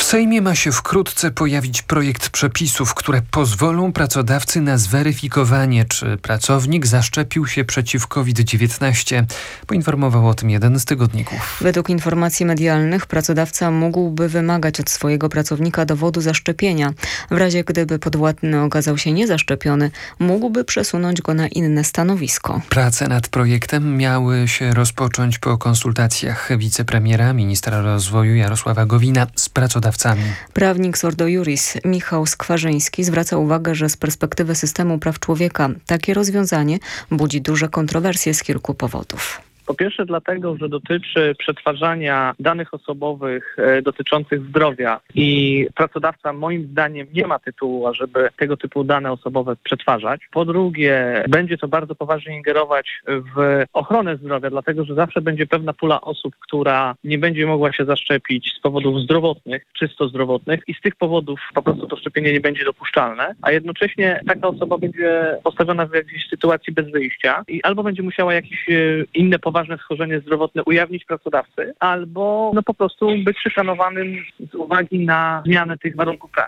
Sejmie ma się wkrótce pojawić projekt przepisów, które pozwolą pracodawcy na zweryfikowanie, czy pracownik zaszczepił się przeciw COVID-19. Poinformował o tym jeden z tygodników. Według informacji medialnych pracodawca mógłby wymagać od swojego pracownika dowodu zaszczepienia. W razie gdyby podwładny okazał się niezaszczepiony, mógłby przesunąć go na inne stanowisko. Prace nad projektem miały się rozpocząć po konsultacjach wicepremiera, ministra rozwoju Jarosława Gowina z pracodawcami. Prawnik z Ordo Iuris Michał Skwarzyński zwraca uwagę, że z perspektywy systemu praw człowieka takie rozwiązanie budzi duże kontrowersje z kilku powodów. Po pierwsze dlatego, że dotyczy przetwarzania danych osobowych dotyczących zdrowia i pracodawca moim zdaniem nie ma tytułu, ażeby tego typu dane osobowe przetwarzać. Po drugie, będzie to bardzo poważnie ingerować w ochronę zdrowia, dlatego że zawsze będzie pewna pula osób, która nie będzie mogła się zaszczepić z powodów zdrowotnych, czysto zdrowotnych i z tych powodów po prostu to szczepienie nie będzie dopuszczalne, a jednocześnie taka osoba będzie postawiona w jakiejś sytuacji bez wyjścia i albo będzie musiała jakieś inne poważne schorzenie zdrowotne ujawnić pracodawcy, albo po prostu być szykanowanym z uwagi na zmianę tych warunków pracy.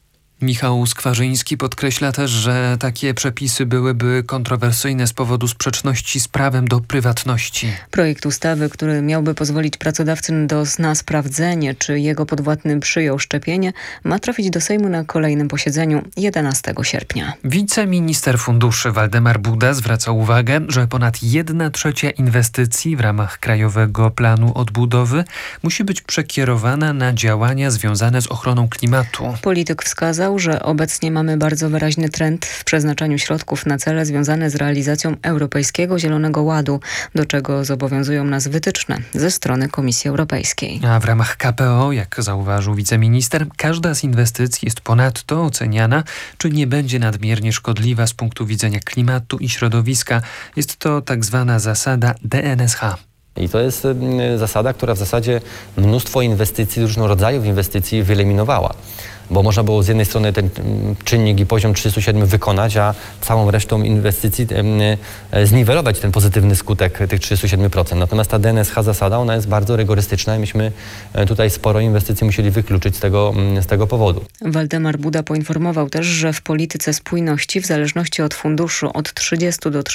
Michał Skwarzyński podkreśla też, że takie przepisy byłyby kontrowersyjne z powodu sprzeczności z prawem do prywatności. Projekt ustawy, który miałby pozwolić pracodawcy na sprawdzenie, czy jego podwładny przyjął szczepienie, ma trafić do Sejmu na kolejnym posiedzeniu 11 sierpnia. Wiceminister funduszy Waldemar Buda zwraca uwagę, że ponad 1/3 inwestycji w ramach Krajowego Planu Odbudowy musi być przekierowana na działania związane z ochroną klimatu. Polityk wskazał, że obecnie mamy bardzo wyraźny trend w przeznaczaniu środków na cele związane z realizacją Europejskiego Zielonego Ładu, do czego zobowiązują nas wytyczne ze strony Komisji Europejskiej. A w ramach KPO, jak zauważył wiceminister, każda z inwestycji jest ponadto oceniana, czy nie będzie nadmiernie szkodliwa z punktu widzenia klimatu i środowiska. Jest to tak zwana zasada DNSH. I to jest zasada, która w zasadzie mnóstwo inwestycji, różnego rodzaju inwestycji wyeliminowała. Bo można było z jednej strony ten czynnik i poziom 37 wykonać, a całą resztą inwestycji zniwelować ten pozytywny skutek tych 37%. Natomiast ta DNSH zasada, ona jest bardzo rygorystyczna i myśmy tutaj sporo inwestycji musieli wykluczyć z tego powodu. Waldemar Buda poinformował też, że w polityce spójności w zależności od funduszu od 30 do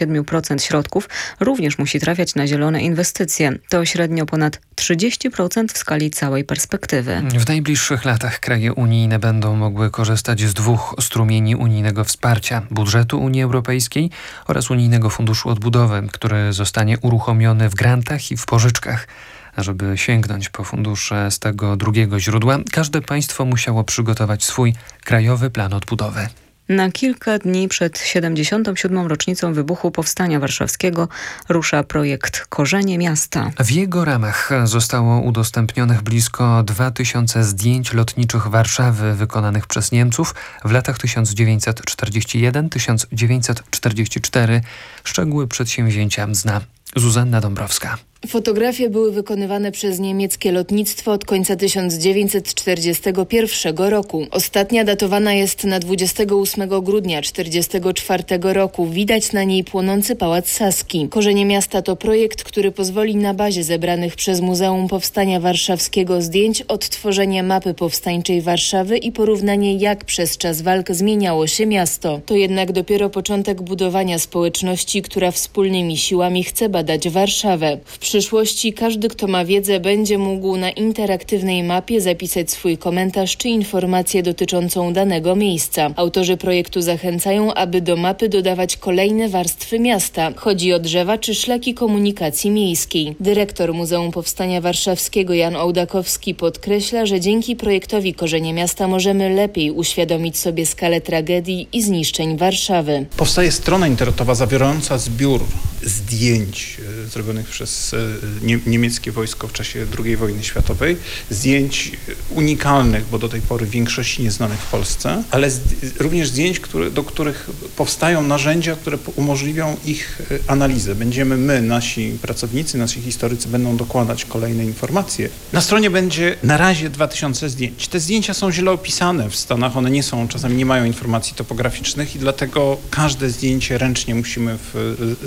37% środków również musi trafiać na zielone inwestycje. To średnio ponad 30% w skali całej perspektywy. W najbliższych latach kraje unijne będą mogły korzystać z 2 strumieni unijnego wsparcia: budżetu Unii Europejskiej oraz Unijnego Funduszu Odbudowy, który zostanie uruchomiony w grantach i w pożyczkach. A żeby sięgnąć po fundusze z tego drugiego źródła, każde państwo musiało przygotować swój Krajowy Plan Odbudowy. Na kilka dni przed 77. rocznicą wybuchu Powstania Warszawskiego rusza projekt Korzenie Miasta. W jego ramach zostało udostępnionych blisko 2000 zdjęć lotniczych Warszawy wykonanych przez Niemców w latach 1941-1944. Szczegóły przedsięwzięcia zna Zuzanna Dąbrowska. Fotografie były wykonywane przez niemieckie lotnictwo od końca 1941 roku. Ostatnia datowana jest na 28 grudnia 1944 roku. Widać na niej płonący Pałac Saski. Korzenie Miasta to projekt, który pozwoli na bazie zebranych przez Muzeum Powstania Warszawskiego zdjęć odtworzenie mapy powstańczej Warszawy i porównanie, jak przez czas walk zmieniało się miasto. To jednak dopiero początek budowania społeczności, która wspólnymi siłami chce badać Warszawę. W przyszłości każdy, kto ma wiedzę, będzie mógł na interaktywnej mapie zapisać swój komentarz czy informację dotyczącą danego miejsca. Autorzy projektu zachęcają, aby do mapy dodawać kolejne warstwy miasta. Chodzi o drzewa czy szlaki komunikacji miejskiej. Dyrektor Muzeum Powstania Warszawskiego Jan Ołdakowski podkreśla, że dzięki projektowi Korzenie Miasta możemy lepiej uświadomić sobie skalę tragedii i zniszczeń Warszawy. Powstaje strona internetowa zawierająca zbiór zdjęć zrobionych przez niemieckie wojsko w czasie II wojny światowej, zdjęć unikalnych, bo do tej pory w większości nieznanych w Polsce, ale również zdjęć, do których powstają narzędzia, które umożliwią ich analizę. Nasi pracownicy, nasi historycy będą dokładać kolejne informacje. Na stronie będzie na razie 2000 zdjęć. Te zdjęcia są źle opisane w Stanach, one czasami nie mają informacji topograficznych i dlatego każde zdjęcie ręcznie musimy sprawdzić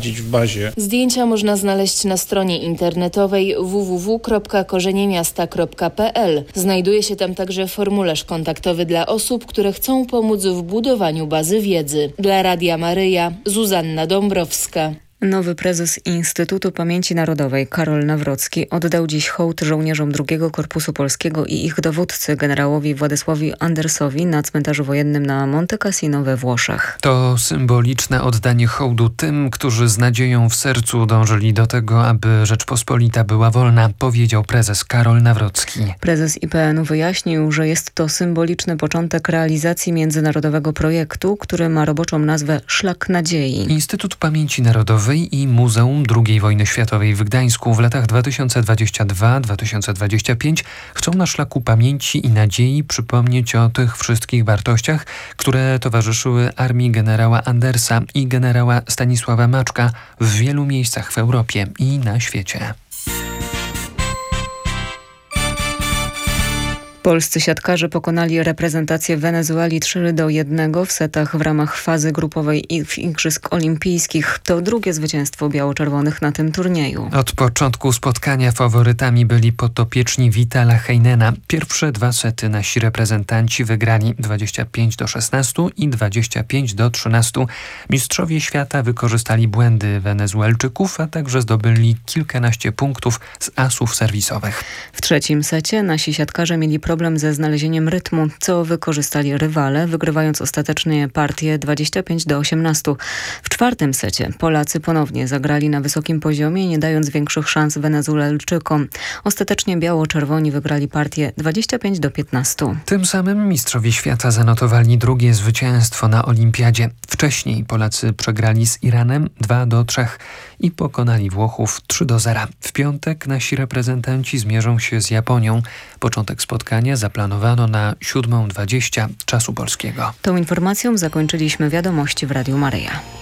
sprawdzić w bazie. Zdjęcia można znaleźć na stronie internetowej www.korzeniemiasta.pl. Znajduje się tam także formularz kontaktowy dla osób, które chcą pomóc w budowaniu bazy wiedzy. Dla Radia Maryja, Zuzanna Dąbrowska. Nowy prezes Instytutu Pamięci Narodowej Karol Nawrocki oddał dziś hołd żołnierzom II Korpusu Polskiego i ich dowódcy generałowi Władysławowi Andersowi na cmentarzu wojennym na Monte Cassino we Włoszech. To symboliczne oddanie hołdu tym, którzy z nadzieją w sercu dążyli do tego, aby Rzeczpospolita była wolna, powiedział prezes Karol Nawrocki. Prezes IPN-u wyjaśnił, że jest to symboliczny początek realizacji międzynarodowego projektu, który ma roboczą nazwę Szlak Nadziei. Instytut Pamięci Narodowej i Muzeum II Wojny Światowej w Gdańsku w latach 2022-2025 chcą na szlaku pamięci i nadziei przypomnieć o tych wszystkich wartościach, które towarzyszyły armii generała Andersa i generała Stanisława Maczka w wielu miejscach w Europie i na świecie. Polscy siatkarze pokonali reprezentację Wenezueli 3-1 w setach w ramach fazy grupowej Igrzysk Olimpijskich. To drugie zwycięstwo biało-czerwonych na tym turnieju. Od początku spotkania faworytami byli podopieczni Vitala Heinena. Pierwsze dwa sety nasi reprezentanci wygrali 25-16 i 25-13. Mistrzowie świata wykorzystali błędy Wenezuelczyków, a także zdobyli kilkanaście punktów z asów serwisowych. W trzecim secie nasi siatkarze mieli problem ze znalezieniem rytmu, co wykorzystali rywale, wygrywając ostatecznie partię 25-18. W czwartym secie Polacy ponownie zagrali na wysokim poziomie, nie dając większych szans Wenezuelczykom. Ostatecznie biało-czerwoni wygrali partię 25-15. Tym samym mistrzowie świata zanotowali drugie zwycięstwo na olimpiadzie. Wcześniej Polacy przegrali z Iranem 2-3 i pokonali Włochów 3-0. W piątek nasi reprezentanci zmierzą się z Japonią. Początek spotkania zaplanowano na 7:20 czasu polskiego. Tą informacją zakończyliśmy wiadomości w Radiu Maryja.